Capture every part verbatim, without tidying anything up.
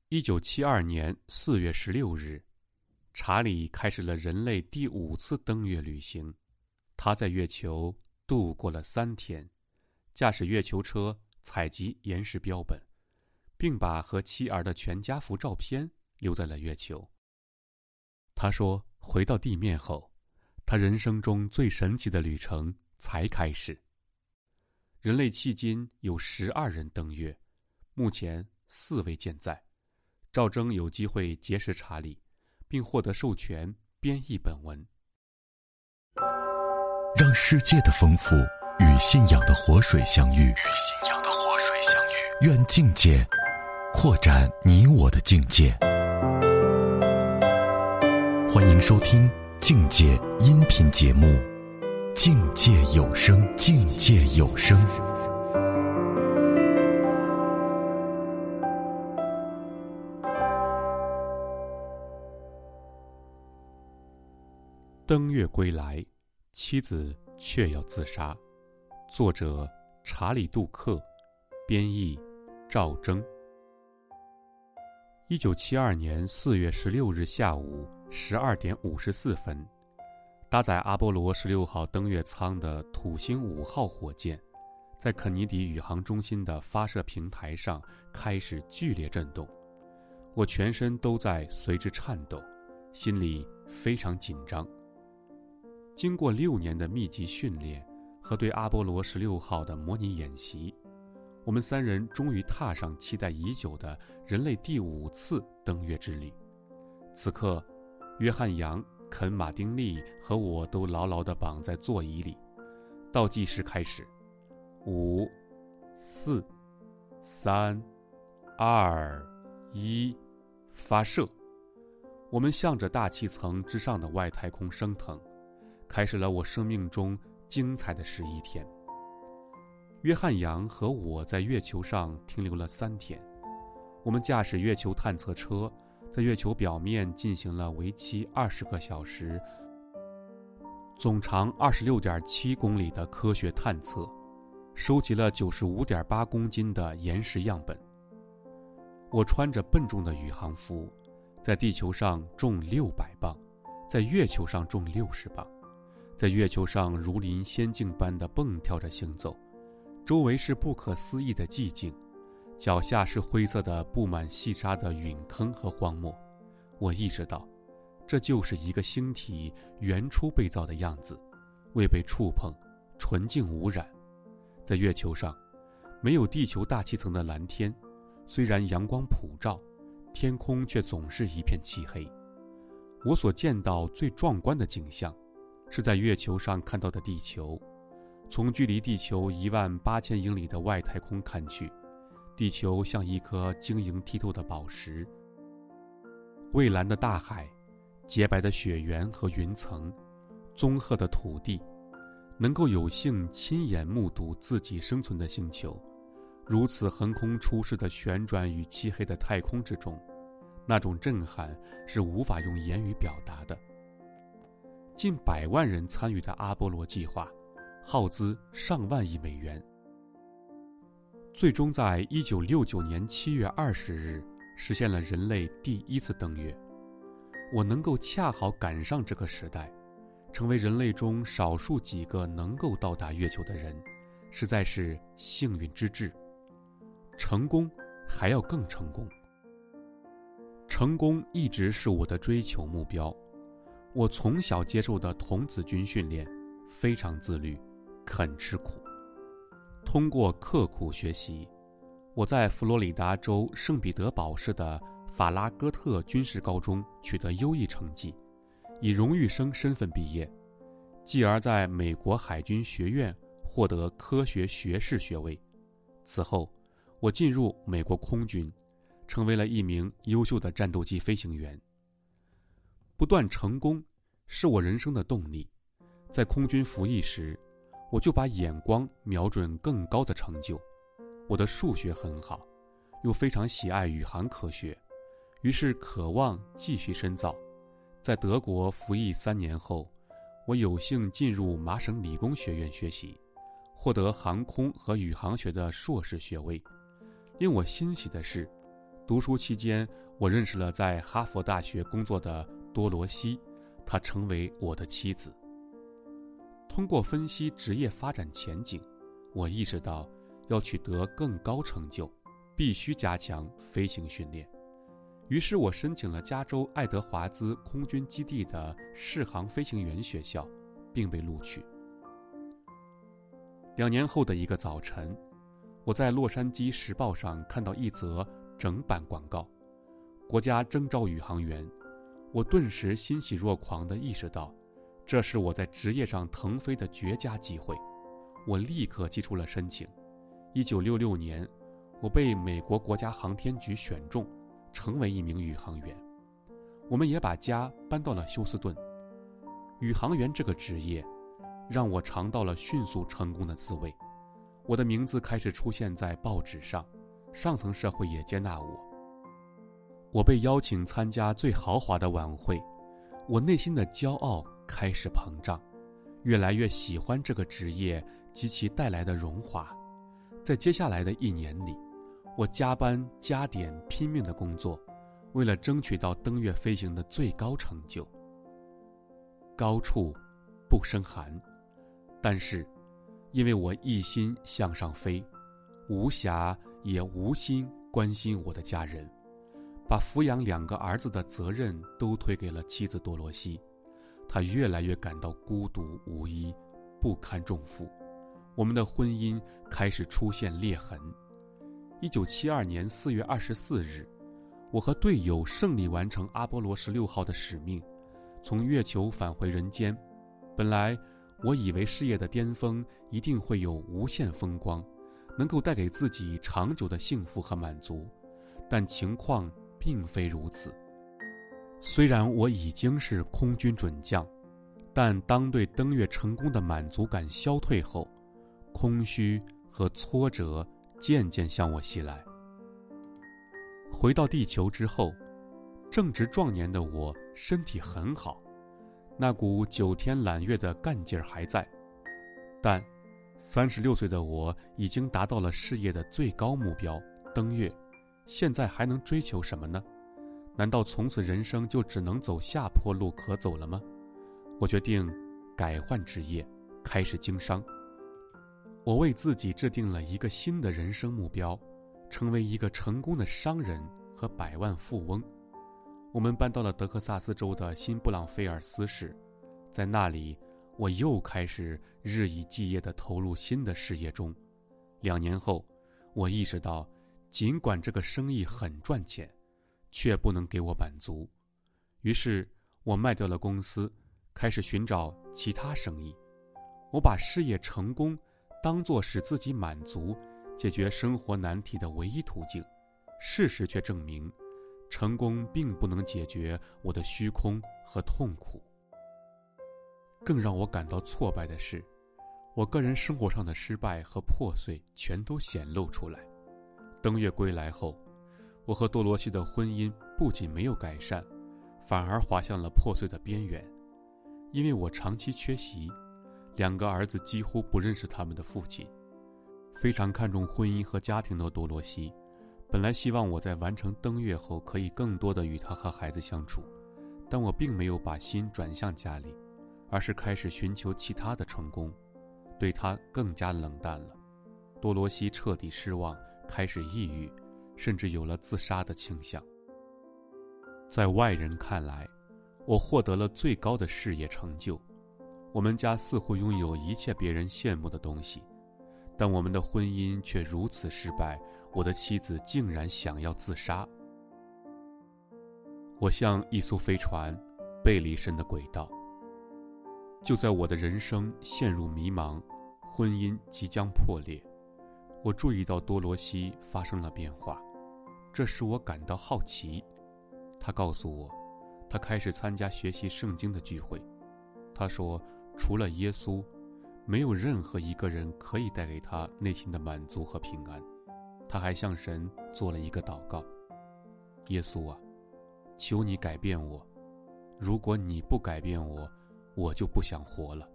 一九七二年四月十六日，查理开始了人类第五次登月旅行。他在月球度过了三天，驾驶月球车采集岩石标本，并把和妻儿的全家福照片留在了月球。他说，回到地面后，他人生中最神奇的旅程才开始。人类迄今有十二人登月，目前四位健在。赵征有机会结识查理，并获得授权编译本文。 让世界的丰富与信仰的活水相遇，与信仰的活水相遇。愿境界扩展你我的境界。欢迎收听境界音频节目《境界有声》，境界有声。 登月归来，妻子却要自杀。作者查理·杜克，编译赵征。一九七二年四月十六日下午十二点五十四分，搭载阿波罗十六号登月舱的土星五号火箭，在肯尼迪宇航中心的发射平台上开始剧烈震动。我全身都在随之颤抖，心里非常紧张。经过六年的密集训练和对阿波罗十六号的模拟演习，我们三人终于踏上期待已久的人类第五次登月之旅。此刻，约翰·杨、肯·马丁利和我都牢牢地绑在座椅里。倒计时开始，五、四、三、二、一，发射！我们向着大气层之上的外太空升腾，开始了我生命中精彩的十一天。约翰·杨和我在月球上停留了三天，我们驾驶月球探测车，在月球表面进行了为期二十个小时、总长二十六点七公里的科学探测，收集了九十五点八公斤的岩石样本。我穿着笨重的宇航服，在地球上重六百磅，在月球上重六十磅。在月球上如临仙境般的蹦跳着行走，周围是不可思议的寂静，脚下是灰色的布满细沙的陨坑和荒漠。我意识到，这就是一个星体原初被造的样子，未被触碰，纯净无染。在月球上，没有地球大气层的蓝天，虽然阳光普照，天空却总是一片漆黑。我所见到最壮观的景象，是在月球上看到的地球。从距离地球一万八千英里的外太空看去，地球像一颗晶莹剔透的宝石。蔚蓝的大海，洁白的雪原和云层，棕褐的土地，能够有幸亲眼目睹自己生存的星球，如此横空出世的旋转于漆黑的太空之中，那种震撼是无法用言语表达的。近百万人参与的阿波罗计划，耗资上万亿美元，最终在一九六九年七月二十日实现了人类第一次登月。我能够恰好赶上这个时代，成为人类中少数几个能够到达月球的人，实在是幸运之至。成功还要更成功。成功一直是我的追求目标。我从小接受的童子军训练，非常自律，肯吃苦。通过刻苦学习，我在佛罗里达州圣彼得堡市的法拉戈特军事高中取得优异成绩，以荣誉生身份毕业，继而在美国海军学院获得科学学士学位。此后，我进入美国空军，成为了一名优秀的战斗机飞行员。不断成功是我人生的动力。在空军服役时，我就把眼光瞄准更高的成就。我的数学很好，又非常喜爱宇航科学，于是渴望继续深造。在德国服役三年后，我有幸进入麻省理工学院学习，获得航空和宇航学的硕士学位。令我欣喜的是， 读书期间，我认识了在哈佛大学工作的多罗西，她成为我的妻子。通过分析职业发展前景，我意识到要取得更高成就，必须加强飞行训练。于是我申请了加州爱德华兹空军基地的适航飞行员学校，并被录取。两年后的一个早晨，我在洛杉矶时报上看到一则整版广告，国家征召宇航员。我顿时欣喜若狂地意识到，这是我在职业上腾飞的绝佳机会。我立刻寄出了申请。一九六六年，我被美国国家航天局选中，成为一名宇航员。我们也把家搬到了休斯顿。宇航员这个职业让我尝到了迅速成功的滋味。我的名字开始出现在报纸上，上层社会也接纳我。我被邀请参加最豪华的晚会，我内心的骄傲开始膨胀，越来越喜欢这个职业及其带来的荣华。在接下来的一年里，我加班加点拼命的工作，为了争取到登月飞行的最高成就。高处不胜寒，但是因为我一心向上飞，无暇也无心关心我的家人，把抚养两个儿子的责任都推给了妻子多罗西。她越来越感到孤独无依，不堪重负。我们的婚姻开始出现裂痕。一九七二年四月二十四日，我和队友胜利完成阿波罗十六号的使命，从月球返回人间。本来我以为事业的巅峰一定会有无限风光，能够带给自己长久的幸福和满足，但情况并非如此。虽然我已经是空军准将，但当对登月成功的满足感消退后，空虚和挫折渐渐向我袭来。回到地球之后，正值壮年的我身体很好，那股九天揽月的干劲儿还在，但三十六岁的我已经达到了事业的最高目标——登月。现在还能追求什么呢？难道从此人生就只能走下坡路可走了吗？我决定改换职业，开始经商。我为自己制定了一个新的人生目标，成为一个成功的商人和百万富翁。我们搬到了德克萨斯州的新布朗菲尔斯市，在那里，我又开始日以继夜地投入新的事业中。两年后，我意识到，尽管这个生意很赚钱，却不能给我满足。于是，我卖掉了公司，开始寻找其他生意。我把事业成功当作使自己满足、解决生活难题的唯一途径。事实却证明，成功并不能解决我的虚空和痛苦。更让我感到挫败的是，我个人生活上的失败和破碎全都显露出来。登月归来后，我和多罗西的婚姻不仅没有改善，反而滑向了破碎的边缘。因为我长期缺席，两个儿子几乎不认识他们的父亲。非常看重婚姻和家庭的多罗西，本来希望我在完成登月后可以更多的与他和孩子相处，但我并没有把心转向家里，而是开始寻求其他的成功，对他更加冷淡了。多罗西彻底失望，开始抑郁，甚至有了自杀的倾向。在外人看来，我获得了最高的事业成就，我们家似乎拥有一切别人羡慕的东西，但我们的婚姻却如此失败，我的妻子竟然想要自杀。我像一艘飞船，背离神的轨道。就在我的人生陷入迷茫，婚姻即将破裂，我注意到多罗西发生了变化，这使我感到好奇。他告诉我，他开始参加学习圣经的聚会。他说，除了耶稣，没有任何一个人可以带给他内心的满足和平安。他还向神做了一个祷告：耶稣啊，求你改变我，如果你不改变我，我就不想活了。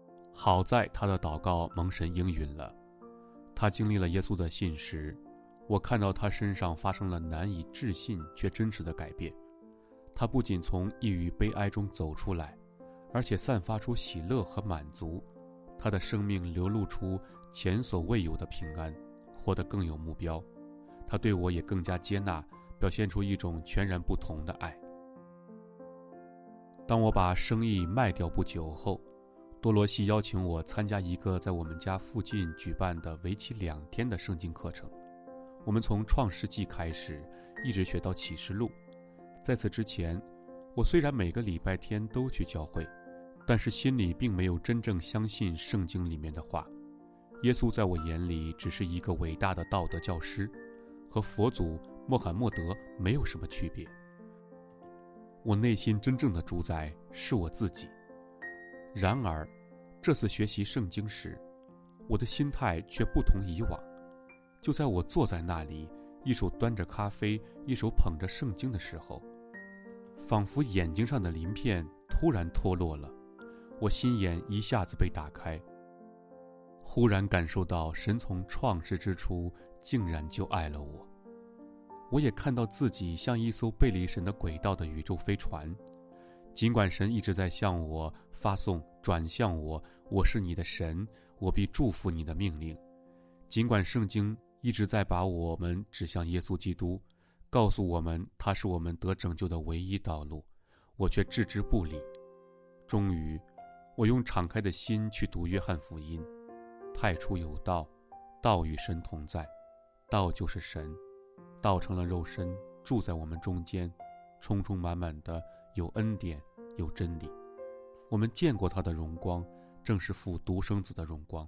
好在他的祷告蒙神应允了，他经历了耶稣的信实。 我看到他身上发生了难以置信却真实的改变。他不仅从抑郁悲哀中走出来，而且散发出喜乐和满足。他的生命流露出前所未有的平安，活得更有目标。他对我也更加接纳，表现出一种全然不同的爱。当我把生意卖掉不久后，多罗西邀请我参加一个在我们家附近举办的为期两天的圣经课程。我们从创世纪开始，一直学到启示录。在此之前，我虽然每个礼拜天都去教会，但是心里并没有真正相信圣经里面的话。耶稣在我眼里只是一个伟大的道德教师，和佛祖穆罕默德没有什么区别。我内心真正的主宰是我自己。然而，这次学习圣经时，我的心态却不同以往。就在我坐在那里，一手端着咖啡，一手捧着圣经的时候，仿佛眼睛上的鳞片突然脱落了，我心眼一下子被打开，忽然感受到神从创世之初竟然就爱了我。我也看到自己像一艘背离神的轨道的宇宙飞船，尽管神一直在向我发送转向我我是你的神，我必祝福你的命令，尽管圣经一直在把我们指向耶稣基督，告诉我们他是我们得拯救的唯一道路，我却置之不理。终于，我用敞开的心去读约翰福音。太初有道，道与神同在，道就是神，道成了肉身，住在我们中间，充充满满的有恩典，有真理。我们见过他的荣光，正是父独生子的荣光。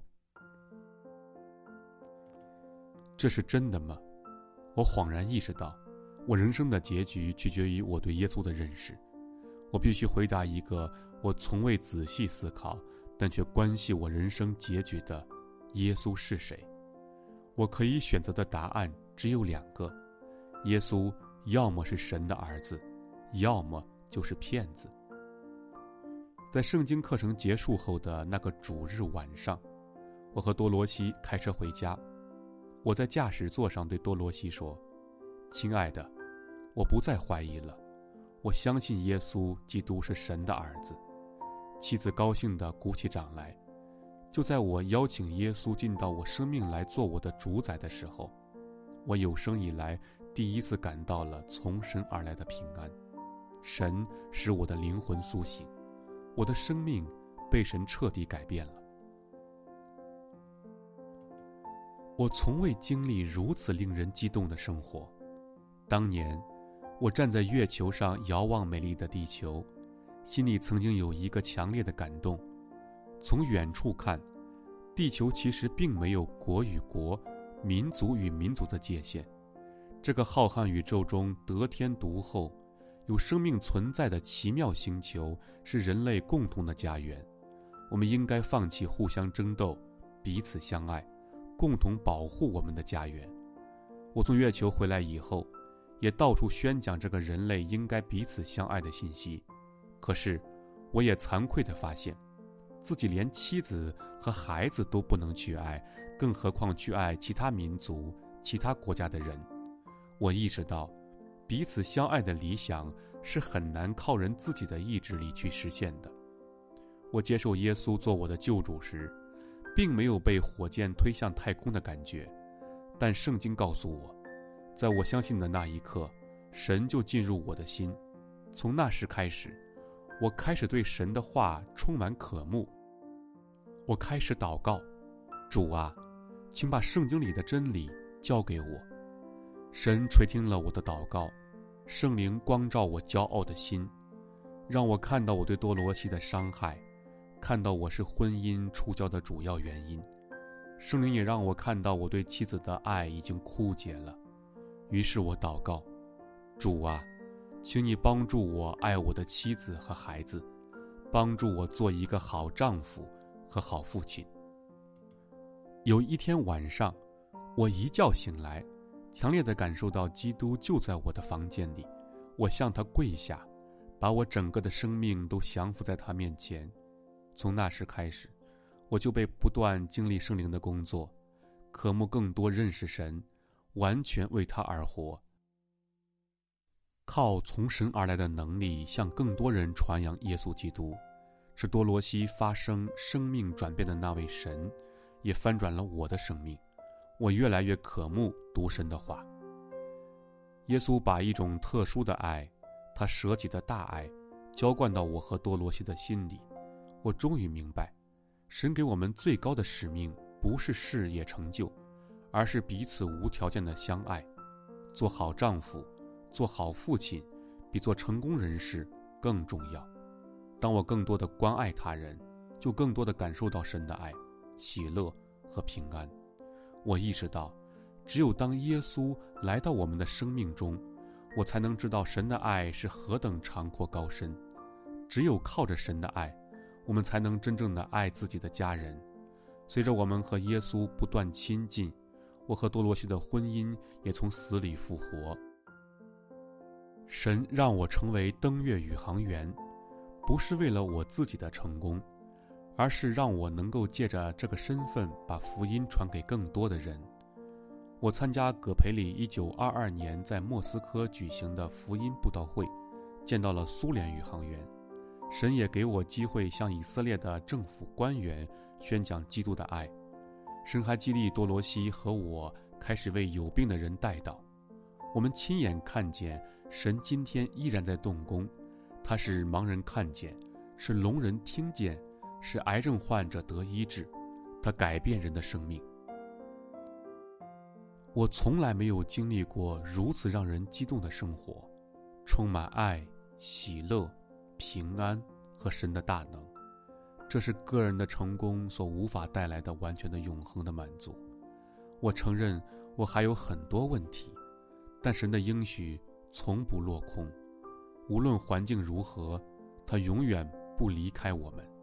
这是真的吗？我恍然意识到，我人生的结局取决于我对耶稣的认识。我必须回答一个我从未仔细思考，但却关系我人生结局的：耶稣是谁？我可以选择的答案只有两个：耶稣要么是神的儿子，要么就是骗子。在圣经课程结束后的那个主日晚上，我和多罗西开车回家。我在驾驶座上对多罗西说：亲爱的，我不再怀疑了，我相信耶稣基督是神的儿子。妻子高兴地鼓起掌来。就在我邀请耶稣进到我生命来做我的主宰的时候，我有生以来第一次感到了从神而来的平安。神使我的灵魂苏醒，我的生命被神彻底改变了。我从未经历如此令人激动的生活。当年，我站在月球上遥望美丽的地球，心里曾经有一个强烈的感动。从远处看，地球其实并没有国与国、民族与民族的界限。这个浩瀚宇宙中得天独厚、有生命存在的奇妙星球，是人类共同的家园。我们应该放弃互相争斗，彼此相爱，共同保护我们的家园。我从月球回来以后，也到处宣讲这个人类应该彼此相爱的信息。可是，我也惭愧地发现，自己连妻子和孩子都不能去爱，更何况去爱其他民族、其他国家的人。我意识到，彼此相爱的理想是很难靠人自己的意志力去实现的。我接受耶稣做我的救主时，并没有被火箭推向太空的感觉，但圣经告诉我，在我相信的那一刻，神就进入我的心。从那时开始，我开始对神的话充满渴慕。我开始祷告：主啊，请把圣经里的真理交给我。神垂听了我的祷告，圣灵光照我骄傲的心，让我看到我对多罗西的伤害，看到我是婚姻出交的主要原因。圣灵也让我看到我对妻子的爱已经枯竭了。于是我祷告：主啊，请你帮助我爱我的妻子和孩子，帮助我做一个好丈夫和好父亲。有一天晚上，我一觉醒来，强烈地感受到基督就在我的房间里。我向他跪下，把我整个的生命都降服在他面前。从那时开始，我就被不断经历圣灵的工作，渴慕更多认识神。 完全为他而活。靠从神而来的能力向更多人传扬耶稣基督，是多罗西发生生命转变的那位神，也翻转了我的生命。我越来越渴慕读神的话。耶稣把一种特殊的爱，他舍己的大爱，浇灌到我和多罗西的心里。我终于明白，神给我们最高的使命不是事业成就，而是彼此无条件的相爱。做好丈夫，做好父亲，比做成功人士更重要。当我更多的关爱他人，就更多的感受到神的爱、喜乐和平安。我意识到，只有当耶稣来到我们的生命中，我才能知道神的爱是何等长阔高深。只有靠着神的爱，我们才能真正的爱自己的家人。随着我们和耶稣不断亲近，我和多罗西的婚姻也从死里复活。神让我成为登月宇航员，不是为了我自己的成功，而是让我能够借着这个身份把福音传给更多的人。我参加葛培理一九二二年在莫斯科举行的福音布道会，见到了苏联宇航员。神也给我机会向以色列的政府官员宣讲基督的爱。神还激励多罗西和我开始为有病的人代祷。我们亲眼看见神今天依然在动工，他使盲人看见，使聋人听见，使癌症患者得医治，他改变人的生命。我从来没有经历过如此让人激动的生活，充满爱、喜乐、平安和神的大能。这是个人的成功所无法带来的完全的永恒的满足。我承认我还有很多问题，但神的应许从不落空，无论环境如何，他永远不离开我们。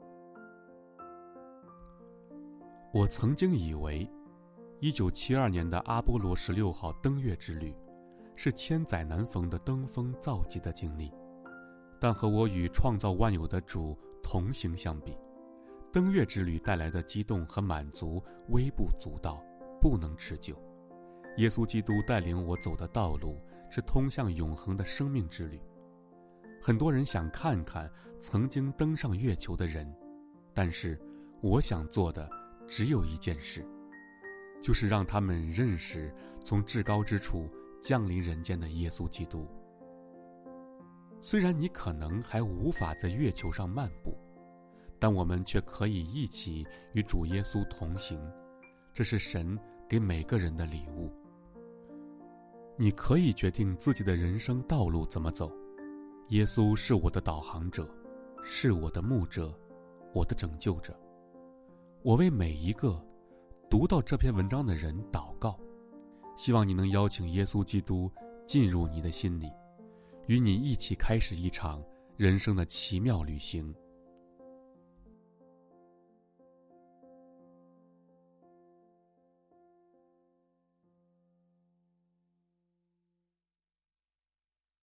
我曾经以为一九七二年的阿波罗十六号登月之旅是千载难逢的登峰造极的经历，但和我与创造万有的主同行相比，登月之旅带来的激动和满足微不足道，不能持久。耶稣基督带领我走的道路是通向永恒的生命之旅。很多人想看看曾经登上月球的人，但是我想做的只有一件事，就是让他们认识从至高之处降临人间的耶稣基督。虽然你可能还无法在月球上漫步，但我们却可以一起与主耶稣同行，这是神给每个人的礼物。你可以决定自己的人生道路怎么走，耶稣是我的导航者，是我的牧者，我的拯救者。我为每一个读到这篇文章的人祷告，希望你能邀请耶稣基督进入你的心里，与你一起开始一场人生的奇妙旅行。